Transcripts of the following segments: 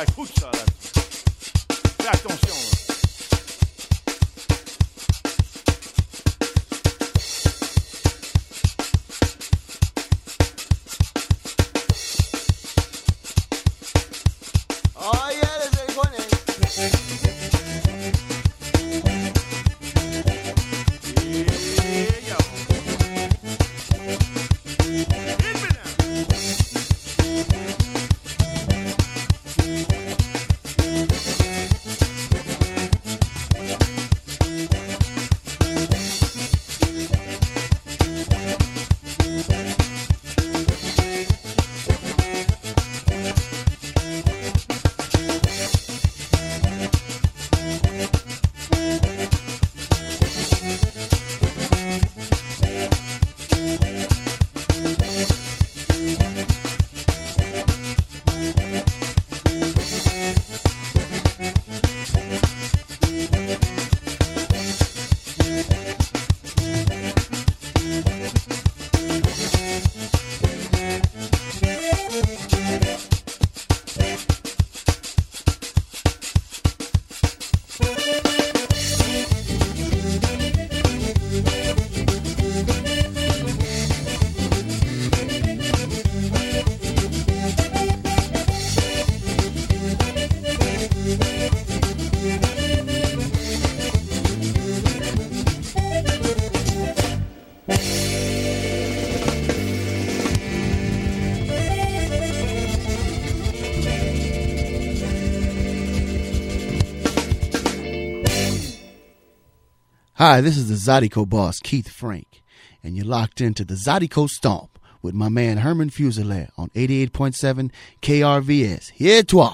écoute ça, là. Fais attention, là. Hi, this is the Zydeco boss, Keith Frank, and you're locked into the Zydeco Stomp with my man Herman Fuselier on 88.7 KRVS. Here toi!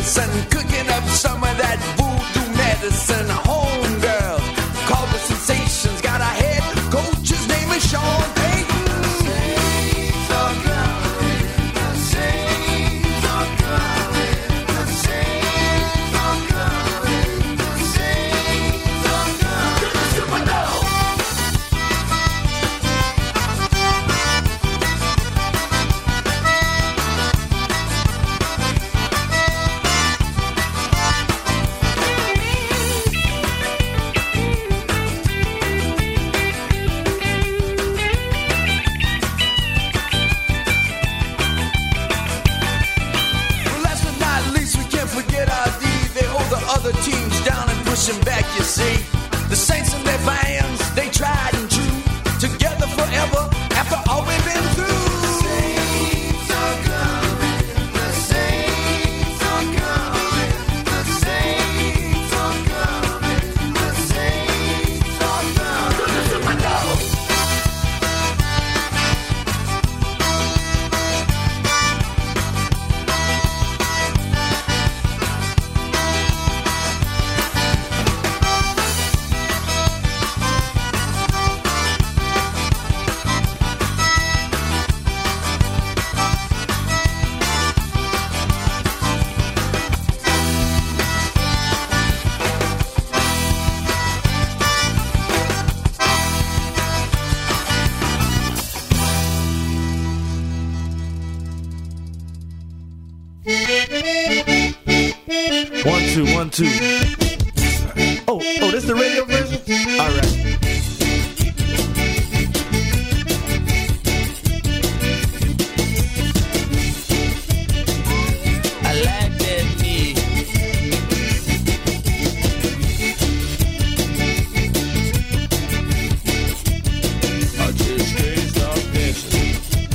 Madison, cooking up some of that voodoo medicine. Homegirl, called the Sensations, got a head coach, his name is Sean Payton. Saints are coming, the Saints are coming, the Saints are coming, the Saints are coming. To the Superdome. Other teams down and pushing back, you see. The Saints and their fans, they tried and true. Together forever, after all we've been through. Saints are coming, the Saints are coming, the Saints are coming, the Saints are coming. To the Superdome. One, two. Oh, this the radio version? All right. I like that beat. I just can't stop dancing.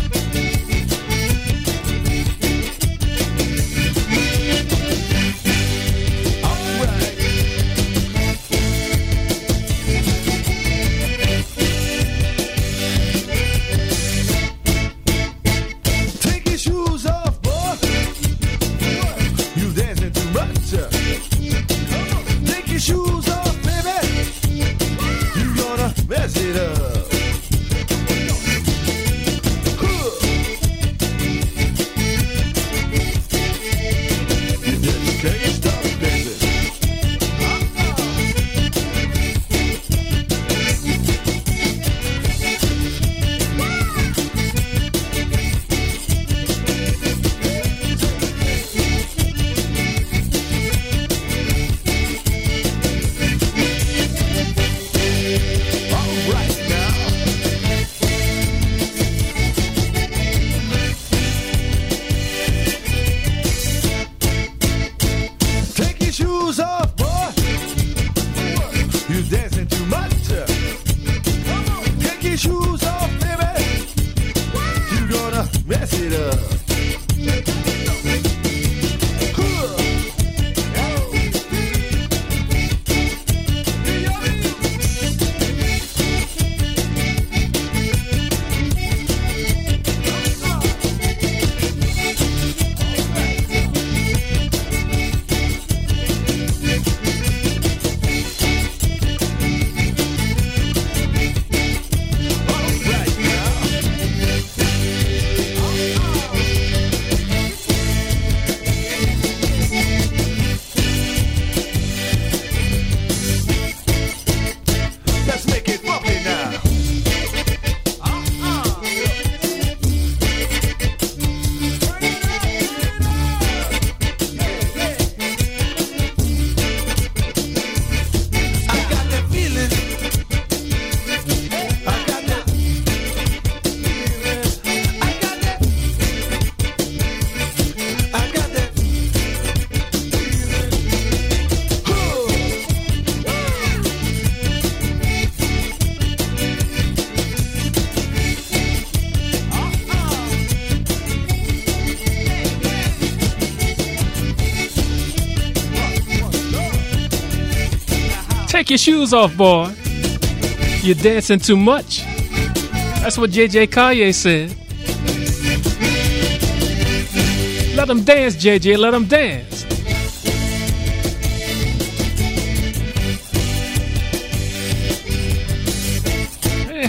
Take your shoes off, boy. You're dancing too much. That's what JJ Kanye said. Let them dance, JJ. Let them dance.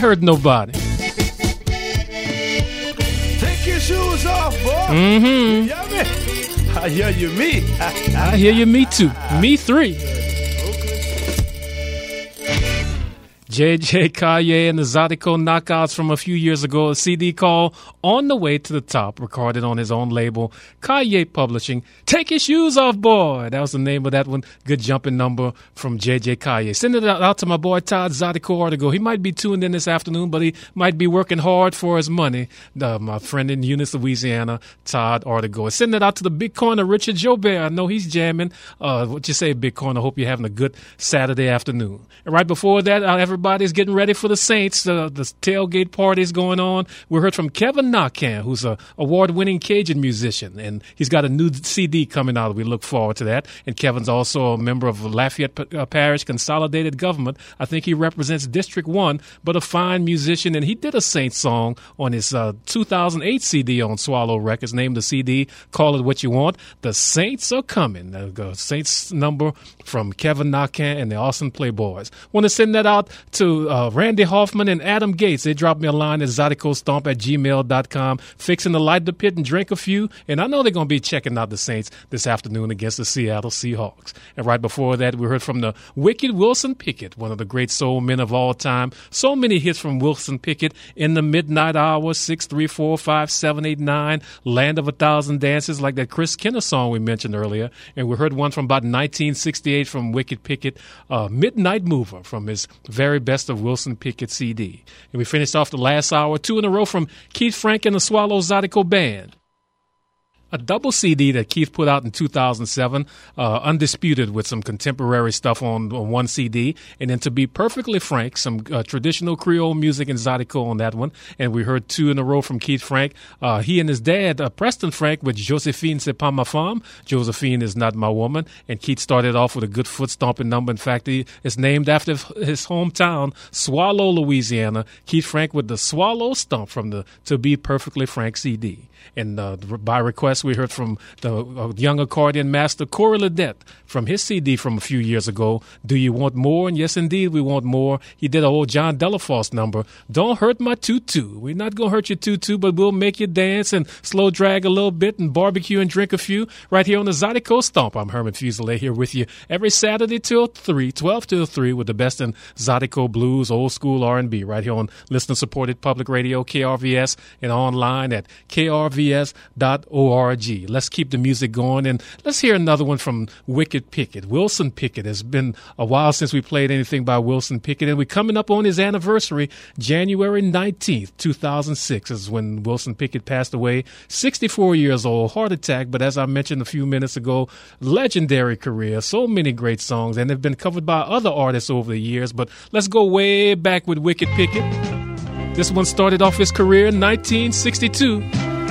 hurt nobody. Take your shoes off, boy. Mm-hmm. You hear me? I hear you, me. I hear you, me too. Me 3. J.J. Kanye and the Zydeco knockouts from a few years ago, a CD called On the Way to the Top, recorded on his own label, Kanye Publishing. Take your shoes off, boy. That was the name of that one. Good jumping number from J.J. Kanye. Send it out to my boy Todd Zydeco Artigo. He might be tuned in this afternoon, but he might be working hard for his money. My friend in Eunice, Louisiana, Todd Artigo. Send it out to the Big Corner, Richard Jobert. I know he's jamming. What you say, Big Corner? Hope you're having a good Saturday afternoon. And right before that, everybody's getting ready for the Saints. The tailgate party's going on. We heard from Kevin Nakan, who's a award-winning Cajun musician, and he's got a new CD coming out. We look forward to that. And Kevin's also a member of Lafayette Parish Consolidated Government. I think he represents District 1, but a fine musician, and he did a Saints song on his 2008 CD on Swallow Records. Named the CD, Call It What You Want. The Saints Are Coming. The Saints number from Kevin Nakan and the Austin Playboys. Want to send that out to Randy Hoffman and Adam Gates. They dropped me a line at ZydecoStomp@gmail.com, fixing to light the pit and drink a few. And I know they're going to be checking out the Saints this afternoon against the Seattle Seahawks. And right before that, we heard from the wicked Wilson Pickett, one of the great soul men of all time. So many hits from Wilson Pickett: In the Midnight Hour, 6, 3, 4, 5, 7, 8, 9, Land of a Thousand Dances, like that Chris Kenner song we mentioned earlier. And we heard one from about 1968 from Wicked Pickett, Midnight Mover, from his very best of Wilson Pickett CD. And we finished off the last hour, 2 in a row from Keith Frank and the Swallow Zydeco Band. A double CD that Keith put out in 2007, Undisputed, with some contemporary stuff on one CD. And then, to be perfectly frank, some traditional Creole music and Zydeco on that one. And we heard 2 in a row from Keith Frank. He and his dad, Preston Frank, with Josephine C'est Pas Ma Femme. Josephine is not my woman. And Keith started off with a good foot stomping number. In fact, it's named after his hometown, Swallow, Louisiana. Keith Frank with the Swallow Stomp from the To Be Perfectly Frank CD. And by request, we heard from the young accordion master Corey Ledette from his CD from a few years ago, Do You Want More? And yes, indeed, we want more. He did an old John Delafosse number, Don't Hurt My Tutu. We're not going to hurt your tutu, but we'll make you dance and slow drag a little bit and barbecue and drink a few right here on the Zydeco Stomp. I'm Herman Fuselier here with you every Saturday till 3, 12 till 3, with the best in Zydeco blues, old school R&B, right here on listener-supported public radio, KRVS, and online at krvs.org. Let's keep the music going, and let's hear another one from Wicked Pickett. Wilson Pickett. It's been a while since we played anything by Wilson Pickett, and we're coming up on his anniversary. January 19th, 2006 is when Wilson Pickett passed away. 64 years old, heart attack, but as I mentioned a few minutes ago, legendary career, so many great songs, and they've been covered by other artists over the years. But let's go way back with Wicked Pickett. This one started off his career in 1962.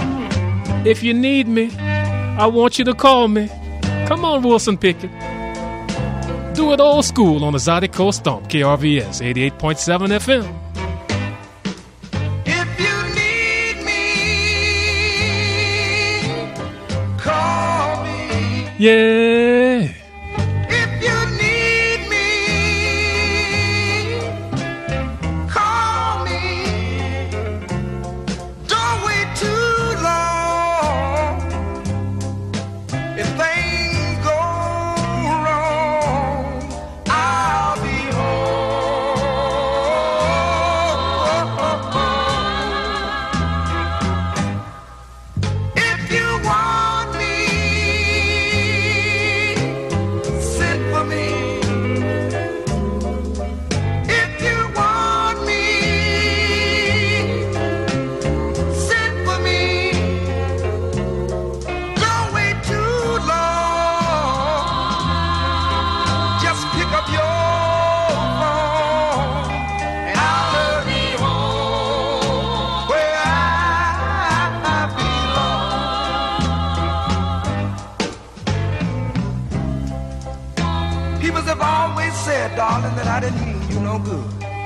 If you need me, I want you to call me. Come on, Wilson Pickett. Do it old school on the Zydeco Stomp, KRVS 88.7 FM. If you need me, call me. Yeah. If you need me, call me. Don't wait too long. If things go wrong, I'll be home. If you want me, send for me. If you want me, send for me. Don't wait too long. Just pick up your phone and I'll be home where I belong. People have always said, darling, that I didn't mean you no good,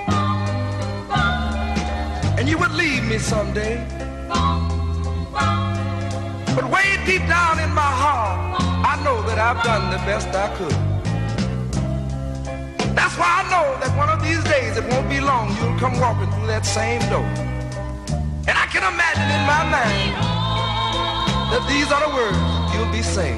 and you would leave me someday. But way deep down in my heart, I know that I've done the best I could. That's why I know that one of these days days, it won't be long, you'll come walking through that same door. And I can imagine in my mind that these are the words you'll be singing.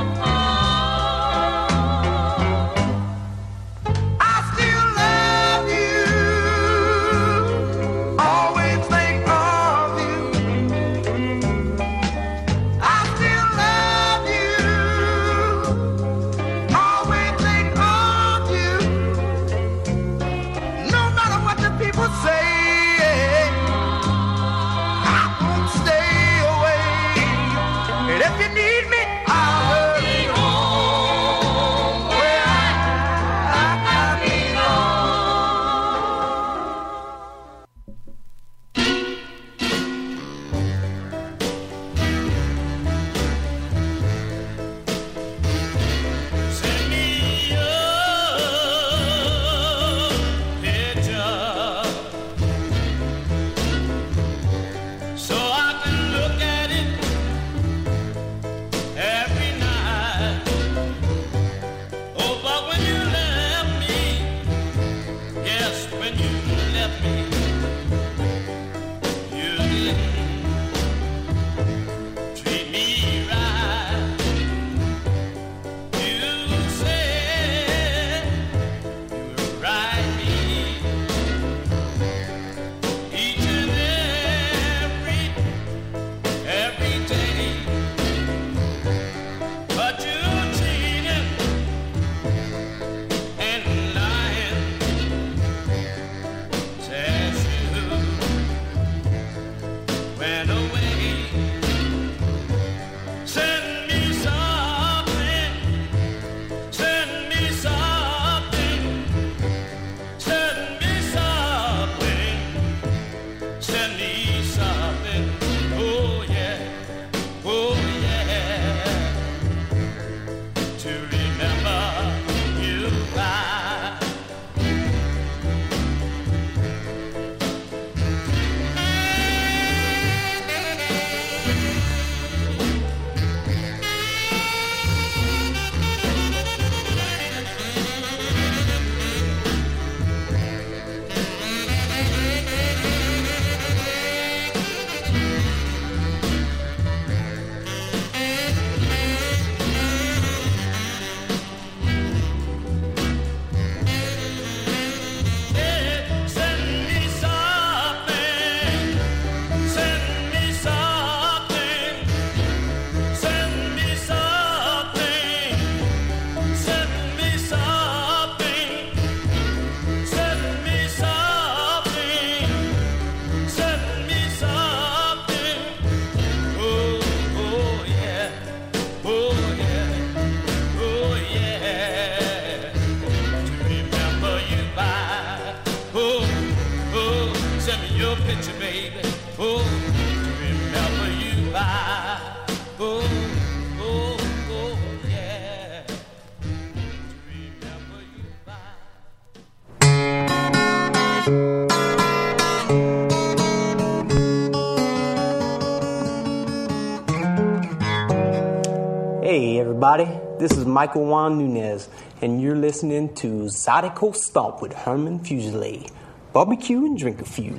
Hey everybody, this is Michael Juan Nunez, and you're listening to Zydeco Stomp with Herman Fuselier. Barbecue and drink a few.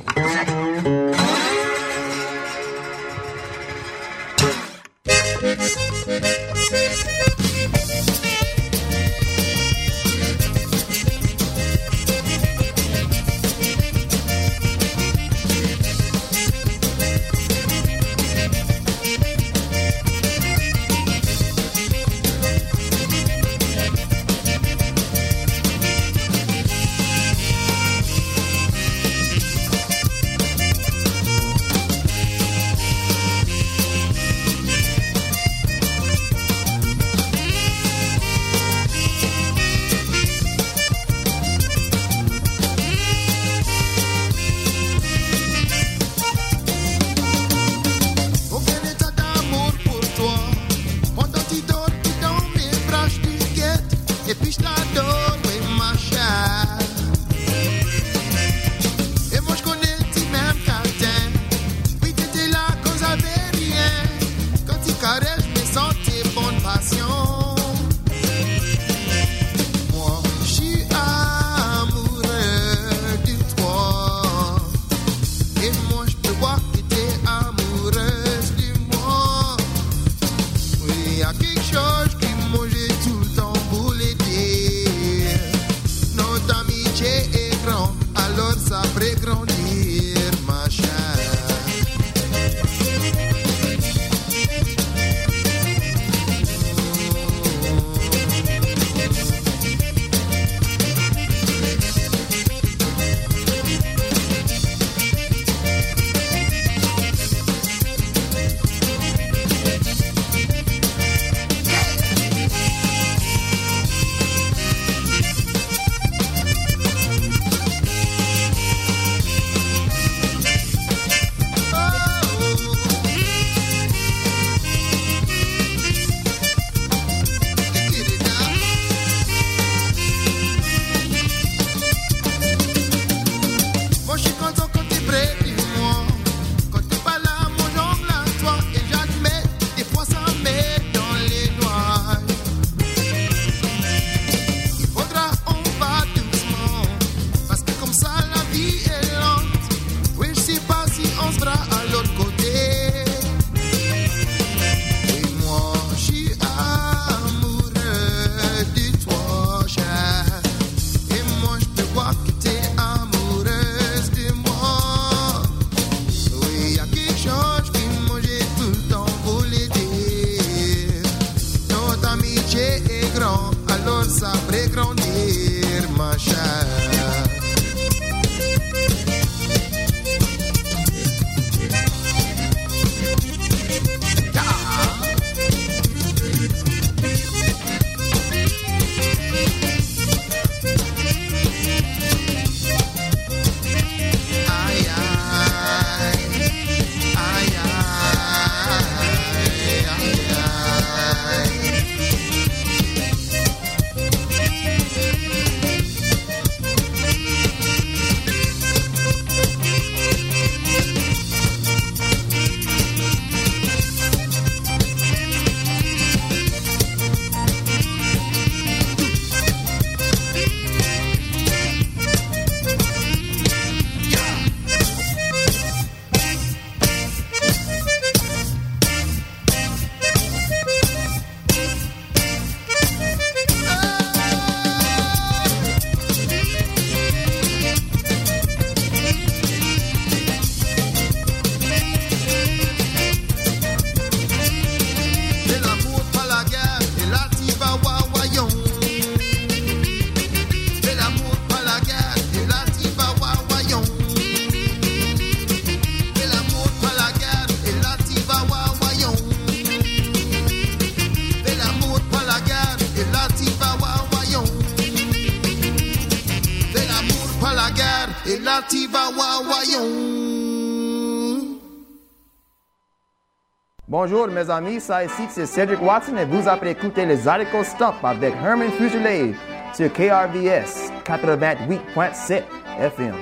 Bonjour mes amis, ça ici c'est Cedric Watson et vous avez écouté les Zydeco Stomp avec Herman Fuselier sur KRVS 88.7 FM.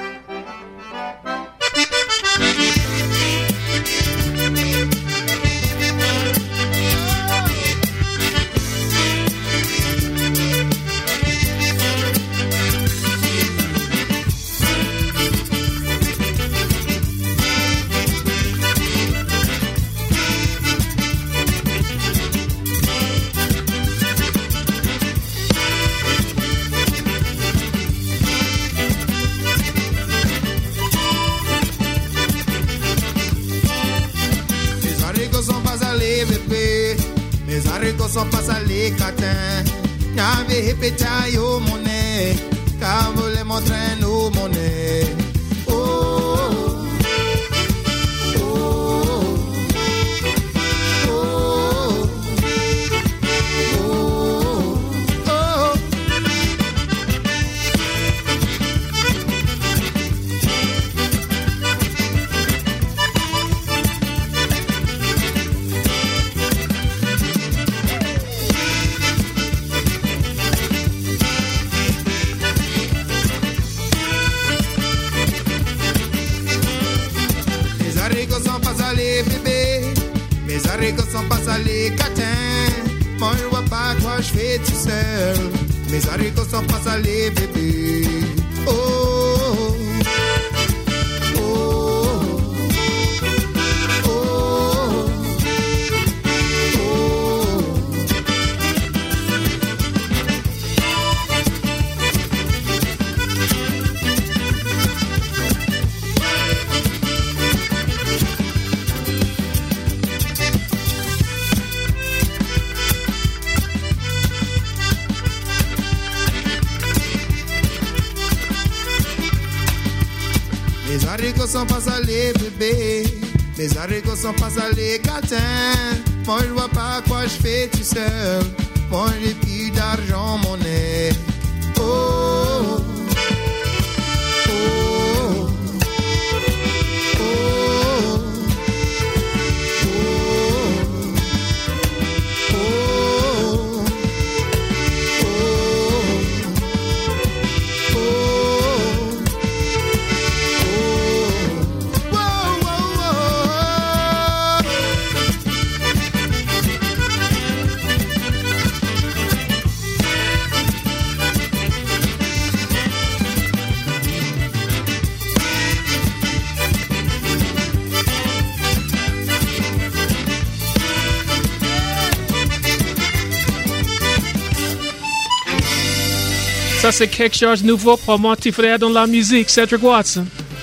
Mes haricots sont pas salés, catin. N'avez répéta yo monnaie, car vous les montrez nos monnaies. Oh, oh, oh, oh, oh. Mes haricots sont pas salés, catin. Moi je vois pas quoi je fais tout seul. Mes haricots sont pas salés, bébé. Oh, oh, oh, oh, oh. Mes haricots sont pas salés, bébé. Mes haricots sont pas salés, catin. Moi je vois pas quoi je fais tout seul. Moi j'ai plus d'argent, monnaie. Oh, oh, oh, oh, Ça, c'est quelque chose de nouveau pour mon petit frère dans la musique, Cedric Watson.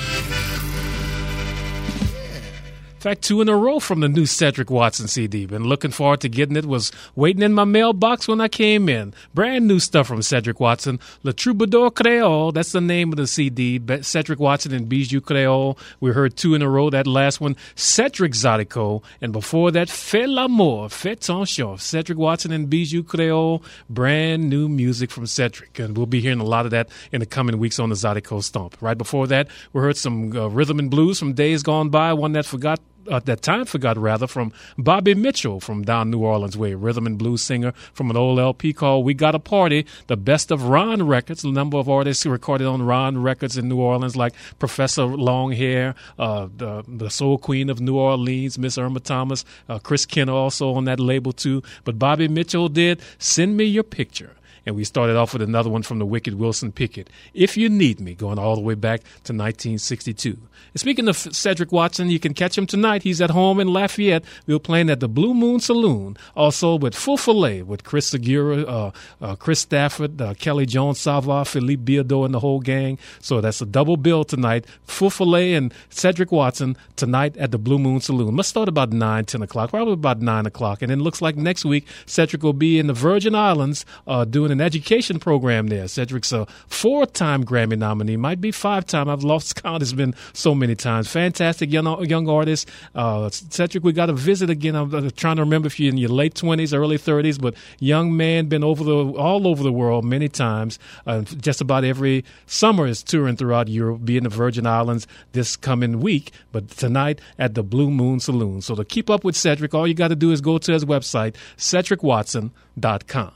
In fact, 2 in a row from the new Cedric Watson CD. Been looking forward to getting it. Was waiting in my mailbox when I came in. Brand new stuff from Cedric Watson. Le Troubadour Creole, that's the name of the CD. Cedric Watson and Bijou Creole. We heard 2 in a row. That last one, Cedric Zydeco. And before that, Fais l'amour, Fais ton chant. Cedric Watson and Bijou Creole. Brand new music from Cedric. And we'll be hearing a lot of that in the coming weeks on the Zydeco Stomp. Right before that, we heard some rhythm and blues from days gone by. One that forgot from Bobby Mitchell from down New Orleans way, rhythm and blues singer from an old LP called We Got a Party, the best of Ron Records. A number of artists who recorded on Ron Records in New Orleans, like Professor Longhair, the Soul Queen of New Orleans, Miss Irma Thomas, Chris Kenner also on that label too. But Bobby Mitchell did Send Me Your Picture. And we started off with another one from the Wicked Wilson Pickett, If You Need Me, going all the way back to 1962. And speaking of Cedric Watson, you can catch him tonight. He's at home in Lafayette. We're playing at the Blue Moon Saloon, also with Full Filet, with Chris Segura, Chris Stafford, Kelly Jones Sava, Philippe Biado, and the whole gang. So that's a double bill tonight. Full Filet and Cedric Watson tonight at the Blue Moon Saloon. Must start about 9, 10 o'clock, probably about 9 o'clock. And then it looks like next week, Cedric will be in the Virgin Islands doing an education program there. Cedric's a 4-time Grammy nominee, might be 5-time. I've lost count. It's been so many times. Fantastic young artist. Cedric, we got to visit again. I'm trying to remember if you're in your late 20s, early 30s, but young man, been all over the world many times. Just about every summer is touring throughout Europe, be in the Virgin Islands this coming week, but tonight at the Blue Moon Saloon. So to keep up with Cedric, all you got to do is go to his website, CedricWatson.com.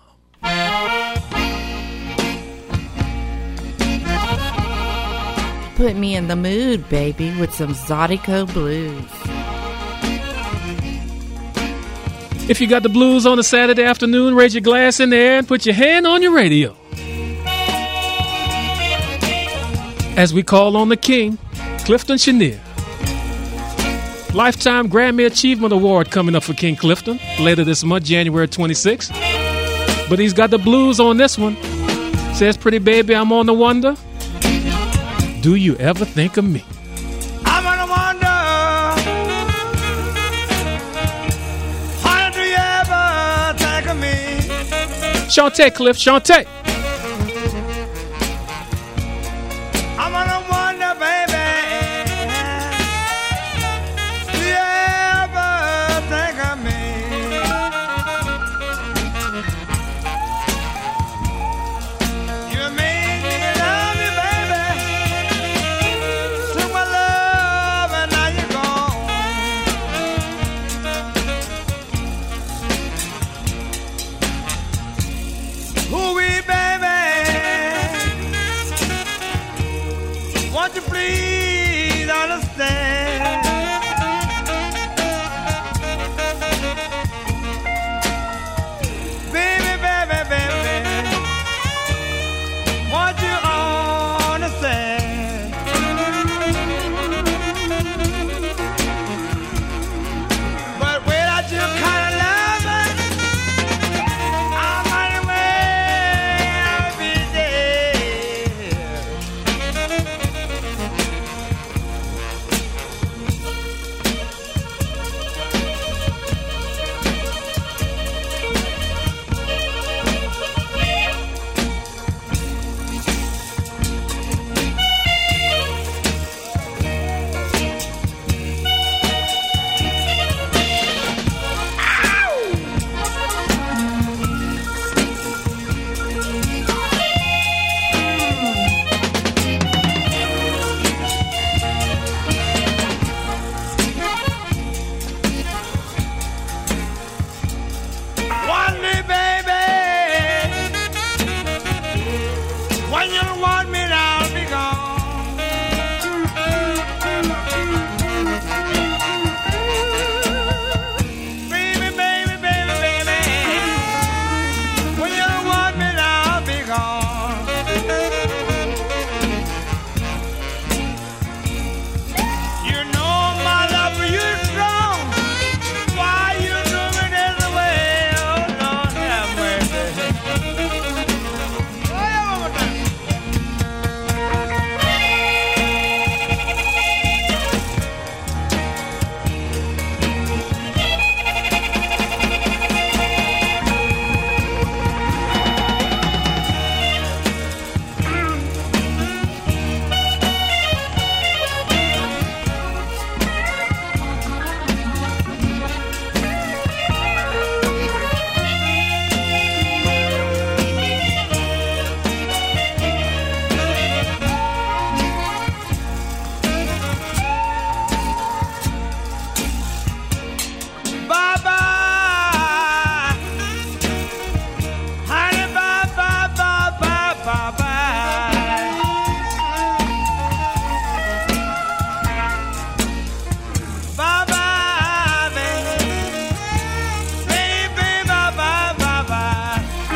Put me in the mood, baby, with some Zydeco blues. If you got the blues on a Saturday afternoon, raise your glass in the air and put your hand on your radio. As we call on the king, Clifton Chenier. Lifetime Grammy Achievement Award coming up for King Clifton later this month, January 26th. But he's got the blues on this one. Says, pretty baby, I'm on the wonder. Do you ever think of me? I'm on the wonder. How do you ever think of me? Shantae, Cliff, Shantae. I'm on the wonder, baby. Do you ever think of me? You made me love you, baby. Took my love and now you're gone. Ooh-wee, baby. Won't you please understand? Baby, baby, baby, won't you understand? But without you kind of loving, I'm on the way, I'll be dead. Want me, baby. When you don't want me, I'll be gone. Baby, baby, baby, baby. When you don't want me, I'll be gone. You know my love for you is strong. Why you do me this way? Oh, Lord, have mercy. Oh, yeah, one more time. Bye-bye. Honey, bye-bye, bye-bye, bye-bye. Bye-bye, baby. Baby, bye-bye, bye-bye.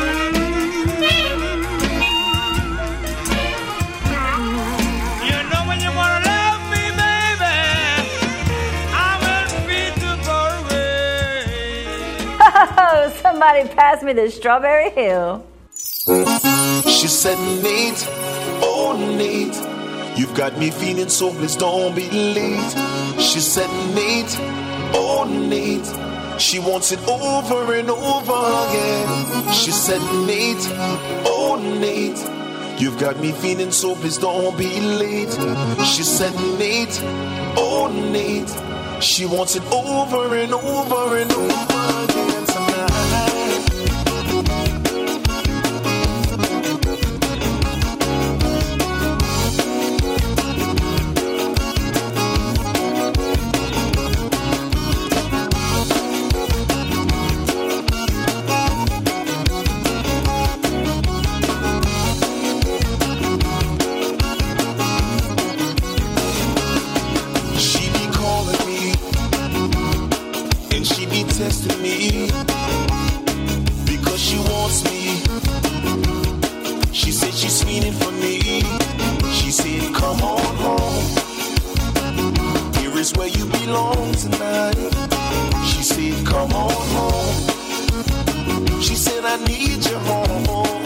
You know when you wanna love me, baby, I will be too far away. Oh, somebody pass me the Strawberry Hill. She said, Nate, oh Nate, you've got me feeling so please don't be late. She said, Nate, oh Nate, She wants it over and over again. She said, Nate, oh Nate, you've got me feeling so pissed, don't be late. She said, Nate, oh Nate, she wants it over and over and over again tonight. Testing me because she wants me. She said she's feeling for me. She said, come on home. Here is where you belong tonight. She said, come on home. She said, I need you home.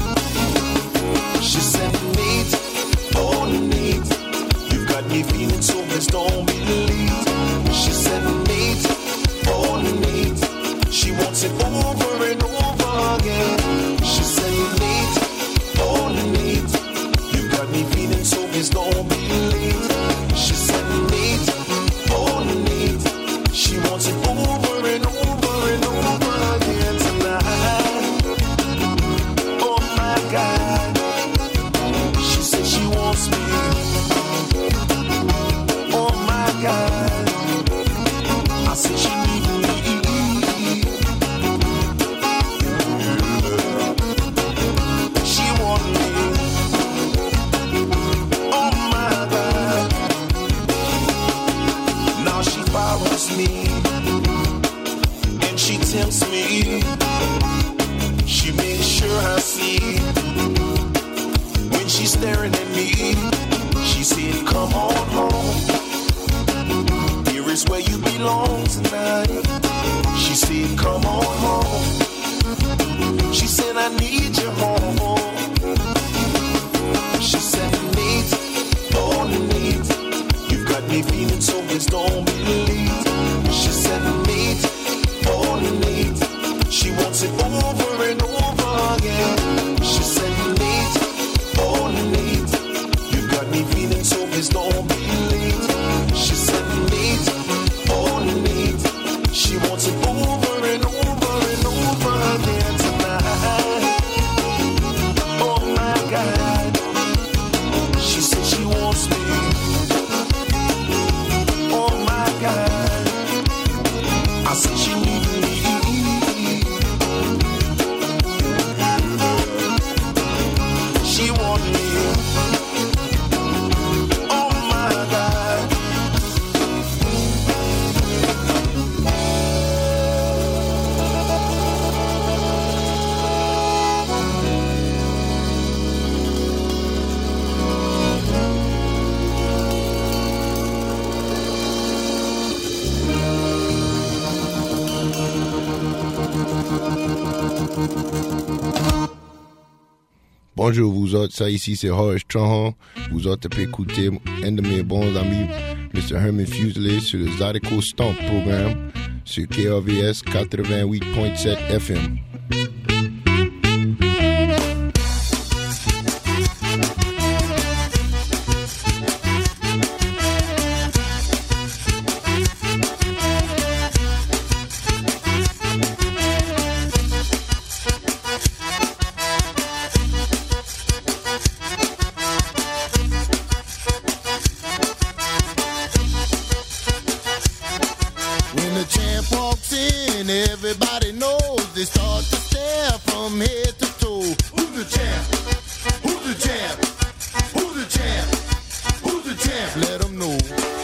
She said, Nate, oh Nate, you've got me feeling so blessed, don't be late. She said, Nate, oh Nate, she wants it over and over again. She said, Nate, oh Nate, you got me feeling so pissed, don't be late. She said, Nate, oh Nate, she wants it over and over and over again tonight. Oh my God, she said she wants me. Oh my God, I said she needs me. She wants me. Oh my God. Now she follows me and she tempts me. She makes sure I see when she's staring at me. She said, come on home. Here is where you belong tonight. She said, come on home. She said, I need you home. She said, Nate, oh Nate, you've got me feeling so pissed, don't be late. She said, Nate, oh Nate, she wants it over and over again. She said, Nate, oh Nate, you've got me feeling so pissed, don't be late. She said, Nate, oh Nate, she wants it over and over and over again tonight. Oh my God, she said she wants me. Oh my God, I said she needs me. She wants me. Oh my God. Bonjour vous autres, ça ici c'est Horace Tronhon. Vous autres pouvez écouter un de mes bons amis, Mr. Herman Fuselier, sur le Zydeco Stomp programme sur KRVS 88.7 FM. When the champ walks in, everybody knows. They start to stare from head to toe. Who's the champ? Who's the champ? Who's the champ? Who's the champ? Let them know.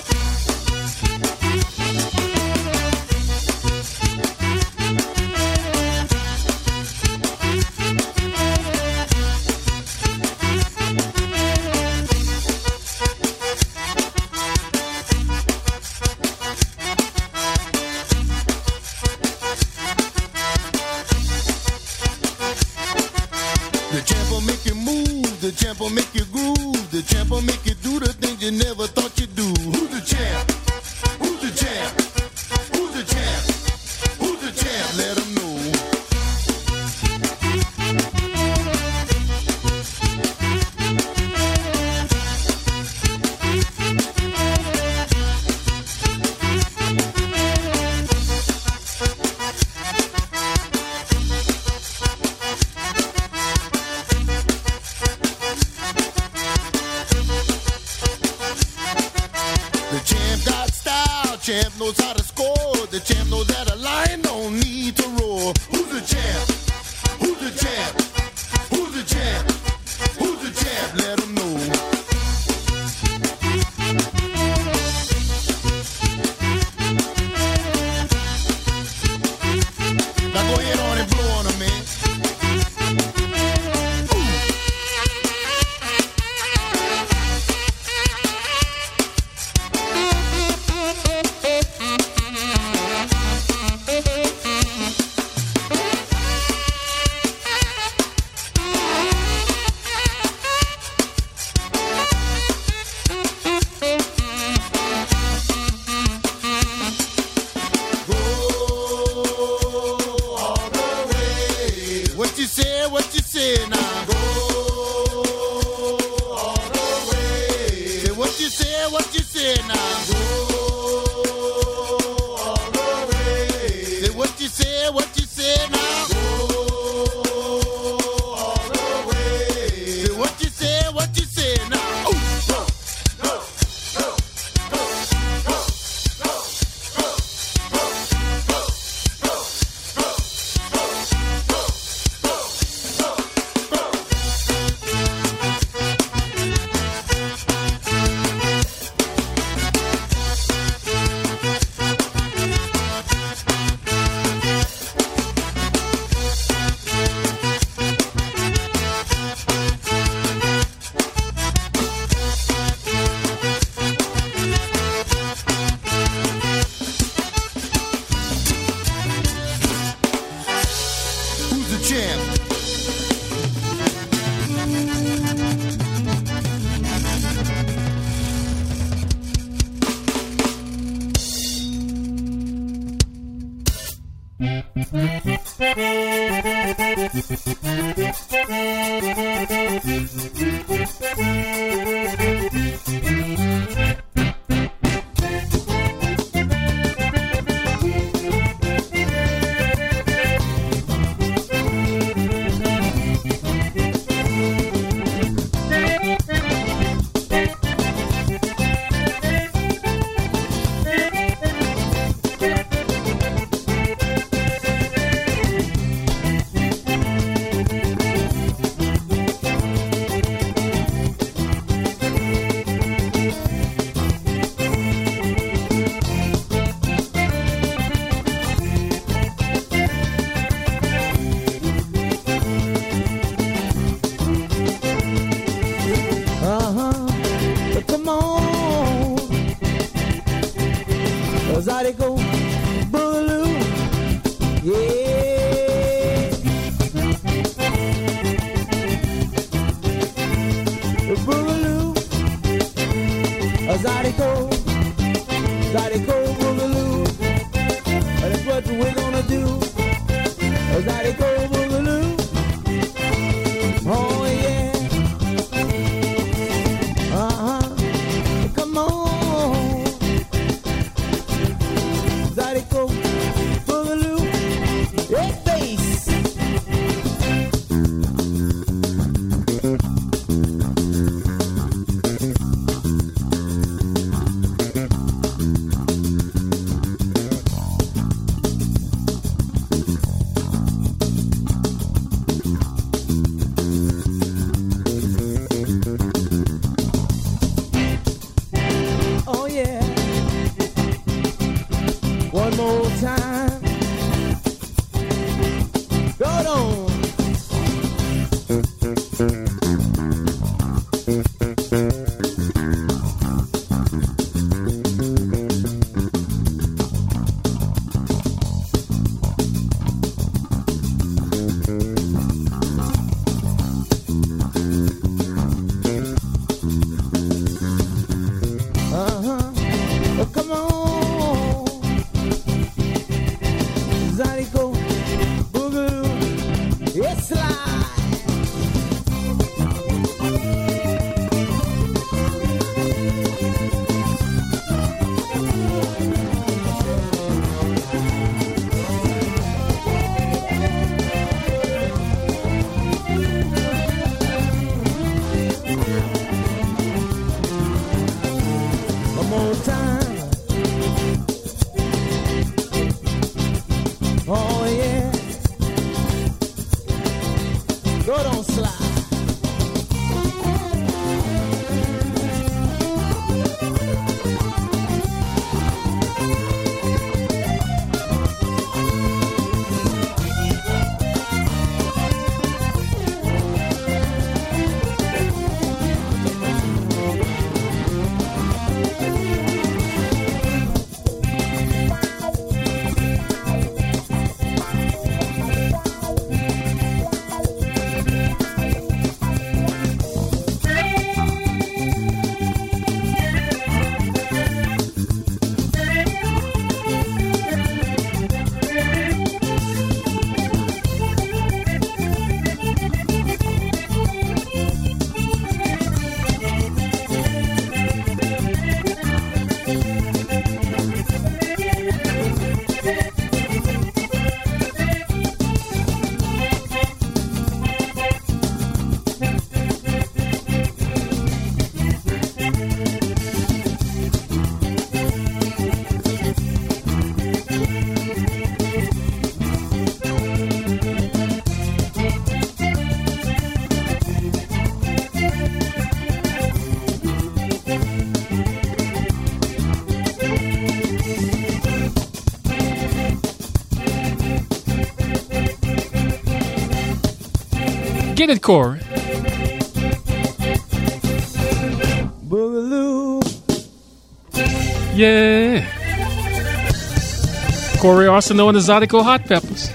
The champ will make you move, the champ will make you groove, the champ will make you do the things you never thought you'd do. Who's the champ? Who's the champ? Who's the champ? Now go ahead on and blow on them, man. Zydeco Boogaloo, yeah. The Boogaloo, Zydeco Boogaloo, that's what we're gonna do. Zydeco Boogaloo, oh yeah. Come on. Zydeco Boogaloo, yeah, bass. Oh yeah. One more time. Go on. Oh, come on. Zydeco Boogaloo, yes, slide. One more time. Oh yeah. Go don't slide. Get it, Corey. Boogaloo. Yeah. Corey Arsenault and the Zydeco Hot Peppers.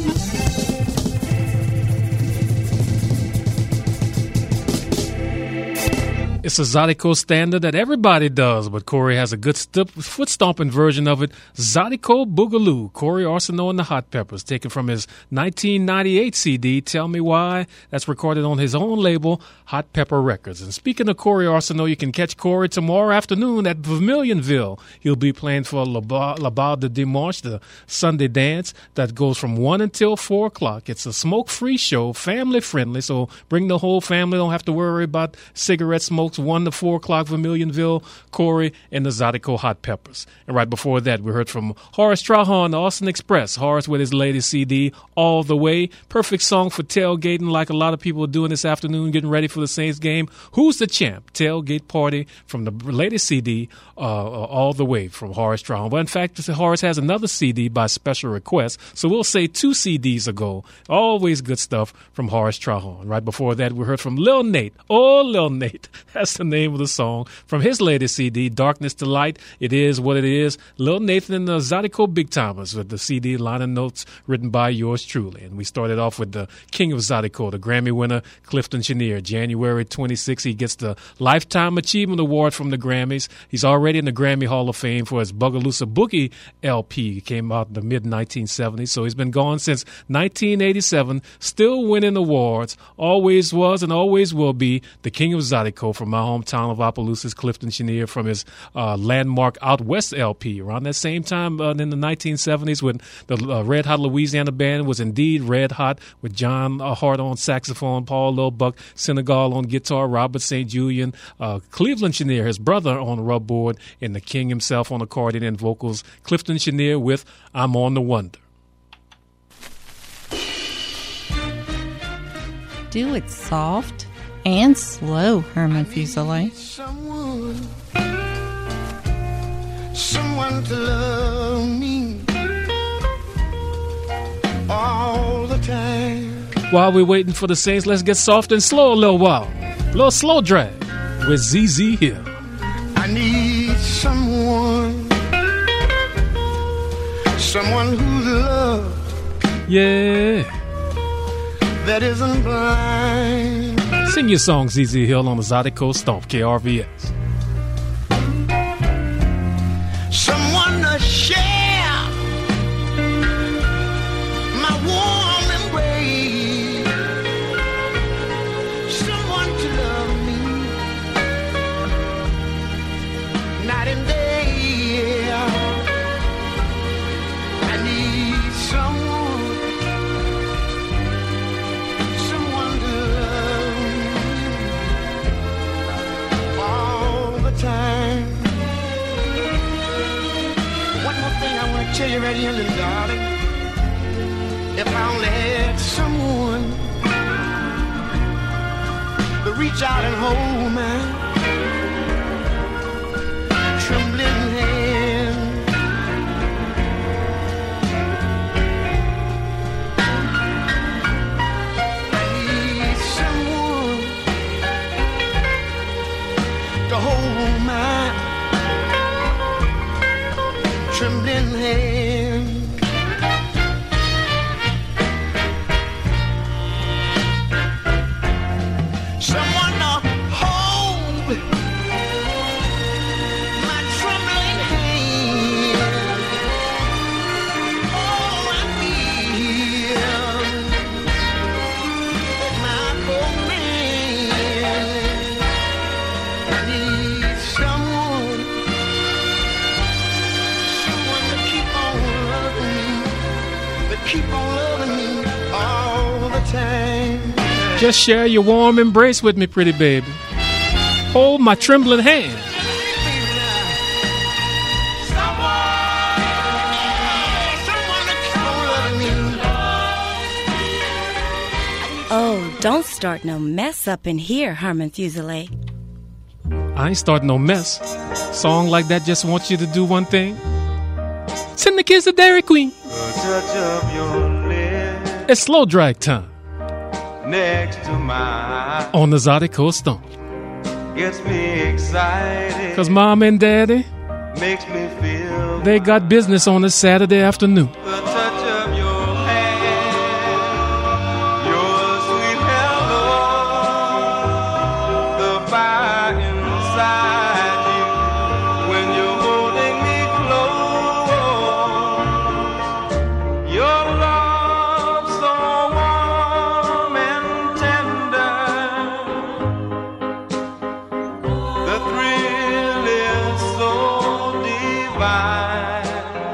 It's a Zydeco standard that everybody does, but Corey has a good foot stomping version of it. Zydeco Boogaloo, Corey Arsenault and the Hot Peppers, taken from his 1998 CD, Tell Me Why. That's recorded on his own label, Hot Pepper Records. And speaking of Corey Arsenault, you can catch Corey tomorrow afternoon at Vermilionville. He'll be playing for La Barre de Dimanche, the Sunday dance that goes from 1 until 4 o'clock. It's a smoke-free show, family-friendly, so bring the whole family. Don't have to worry about cigarette smokes. 1 to 4 o'clock, Vermilionville, Corey, and the Zydeco Hot Peppers. And right before that, we heard from Horace Trahan, the Austin Express. Horace with his latest CD, All the Way. Perfect song for tailgating, like a lot of people are doing this afternoon, getting ready for the Saints game. Who's the Champ? Tailgate Party from the latest CD, All the Way, from Horace Trahan. But in fact, Horace has another CD by special request, so we'll say 2 CDs ago. Always good stuff from Horace Trahan. Right before that, we heard from Lil Nate. Oh, Lil Nate. That's the name of the song from his latest CD, Darkness to Light. It is what it is. Lil Nathan and the Zydeco Big Timers with the CD liner notes written by yours truly. And we started off with the king of Zydeco, the Grammy winner, Clifton Chenier. January 26th, he gets the Lifetime Achievement Award from the Grammys. He's already in the Grammy Hall of Fame for his Bugaloosa Boogie LP. It came out in the mid-1970s, so he's been gone since 1987, still winning awards. Always was and always will be the king of Zydeco from my hometown of Opelousas, Clifton Chenier, from his landmark Out West LP. Around that same time in the 1970s, when the Red Hot Louisiana Band was indeed red hot, with John Hart on saxophone, Paul Lil Buck Senegal on guitar, Robert St. Julian, Cleveland Chenier, his brother, on the rub board, and the king himself on accordion and vocals. Clifton Chenier with I'm on the Wonder. Do it soft and slow, Herman Fuselier. Someone to love me all the time. While we're waiting for the Saints, let's get soft and slow a little while. A little slow drag with ZZ Hill. I need someone who's loved. Yeah. That isn't blind. Sing your song, ZZ Hill, on the Zydeco Stomp, KRVS. Someone to share my warm embrace. Someone to love me night and day. I need someone to love me all the time. One more thing I want to tell you right here, little darling. If I only had someone to reach out and hold my trembling hand. I need someone to hold my trembling hand. Someone to hold my trembling hand. Oh, I need my poor man. I need someone to keep on loving me all the time. Just share your warm embrace with me, pretty baby. Hold my trembling hand. Oh, don't start no mess up in here, Herman Fuselier. I ain't starting no mess. Song like that just wants you to do one thing. Send the kids to Dairy Queen. It's slow drag time. next to mine. On the Zydeco Stomp. Gets me excited. 'Cause Mom and Daddy, makes me feel they got business on a Saturday afternoon. the touch of your hand, your sweet hello, the fire inside you when you're holding me close, your love so warm and tender, the thrill is so divine.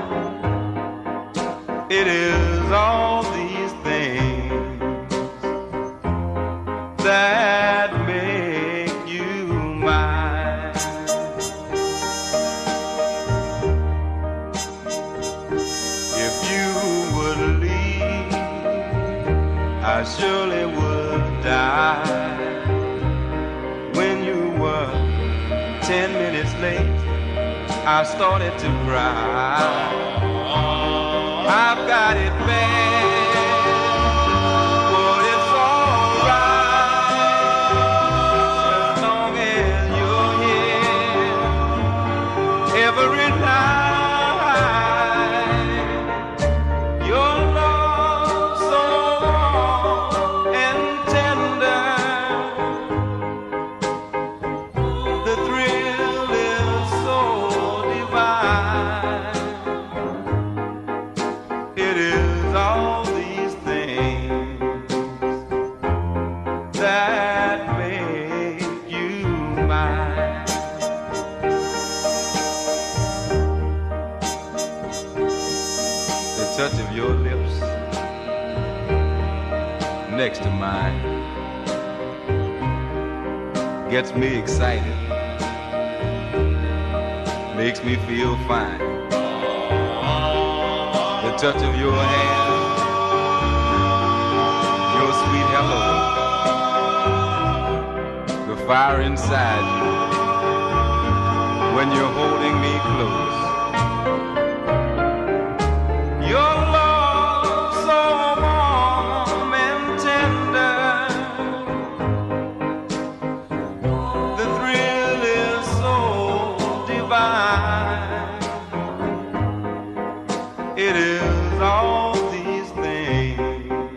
It is all these things that make you mine. If you would leave, I surely would die. When you were 10 minutes late, I started to cry. I've got it bad, but it's alright as long as you're here. Every night, your love so warm and tender, the thrill is so divine. It is all these things that make you mine. The touch of your lips next to mine gets me excited, makes me feel fine. The touch of your hand, your sweet hello, the fire inside you when you're holding me close, your love so warm and tender, the thrill is so divine. It is all these things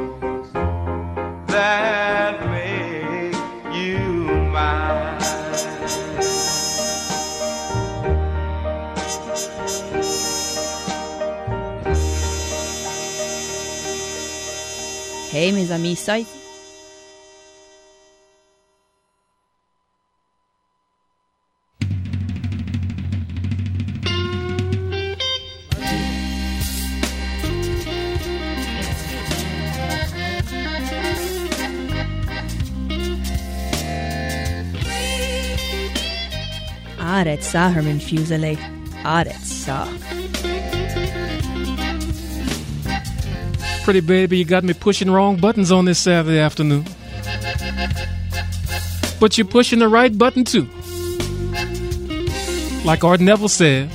that make you mine. Hey mes amis, ça ici. Arrête ça, Herman Fuselier. Arrête ça. Pretty baby, you got me pushing wrong buttons on this Saturday afternoon. But you're pushing the right button too. Like Art Neville said,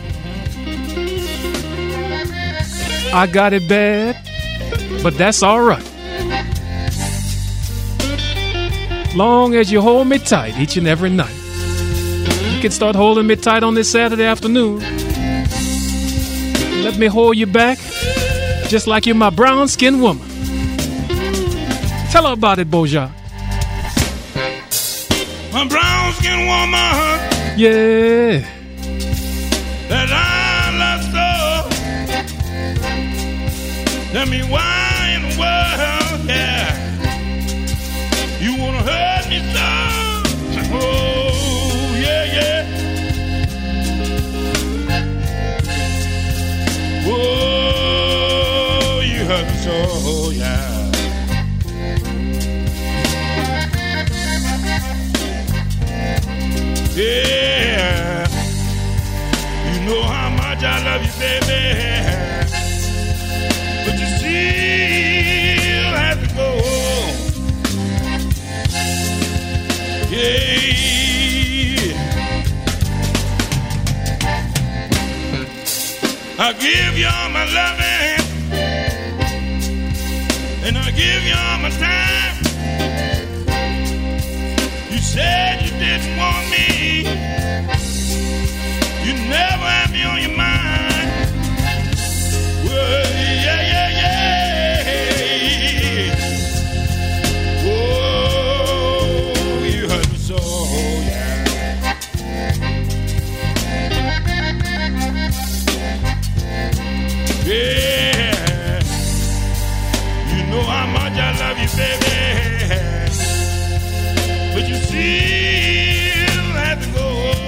I got it bad, but that's all right. Long as you hold me tight each and every night. You can start holding me tight on this Saturday afternoon. Let me hold you back, just like you're my brown-skinned woman. Tell her about it, Bojack. My brown-skinned woman. Yeah. That I love so. Tell me why in the world, yeah, you wanna hurt me so. Oh, yeah, yeah. Oh, you hurt me so, yeah. Yeah, you know how much I love you, baby, but you still have to go. Yeah, I give you all my loving, and I give you all my time. said you didn't want me. You never had me on your mind. Well, yeah, yeah, yeah. Oh, you hurt me so, yeah. Yeah, you know how much I love you, baby. But you still have to go.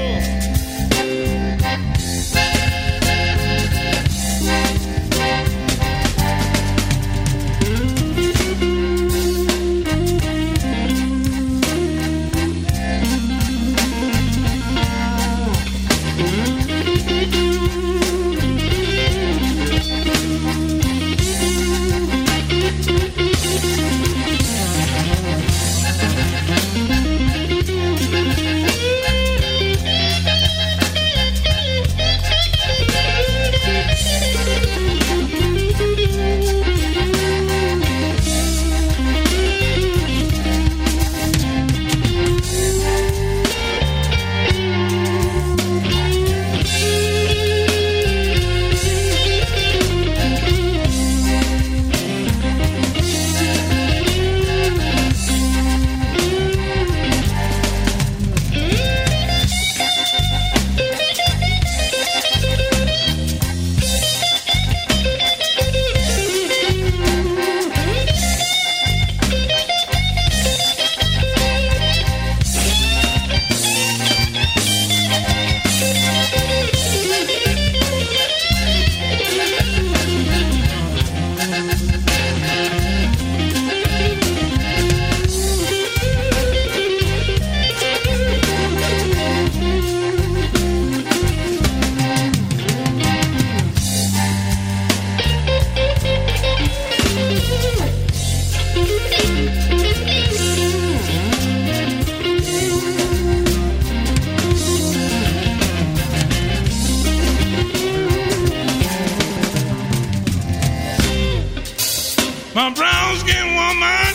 My brown skin woman,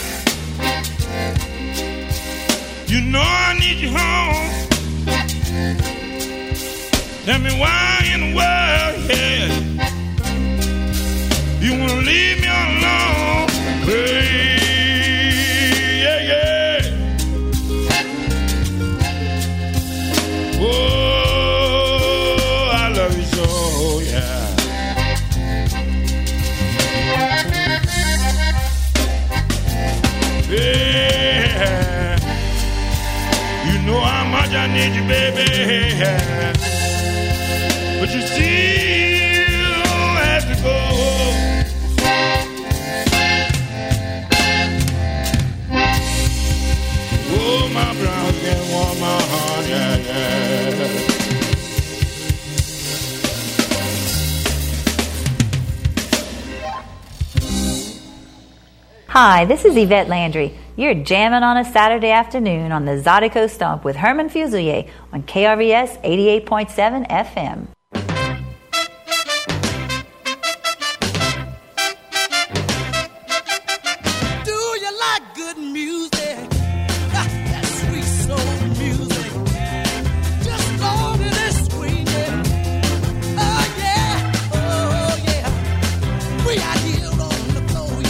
you know I need you home. Tell me why in the world, yeah, you wanna leave me alone, hey, yeah, yeah. Oh, I love you so, yeah. Yeah, you know how much I need you, baby. But you still have to go. Oh, my brown skin warm my heart, yeah, yeah. Hi, this is Yvette Landry. You're jamming on a Saturday afternoon on the Zydeco Stomp with Herman Fusilier on KRVS 88.7 FM.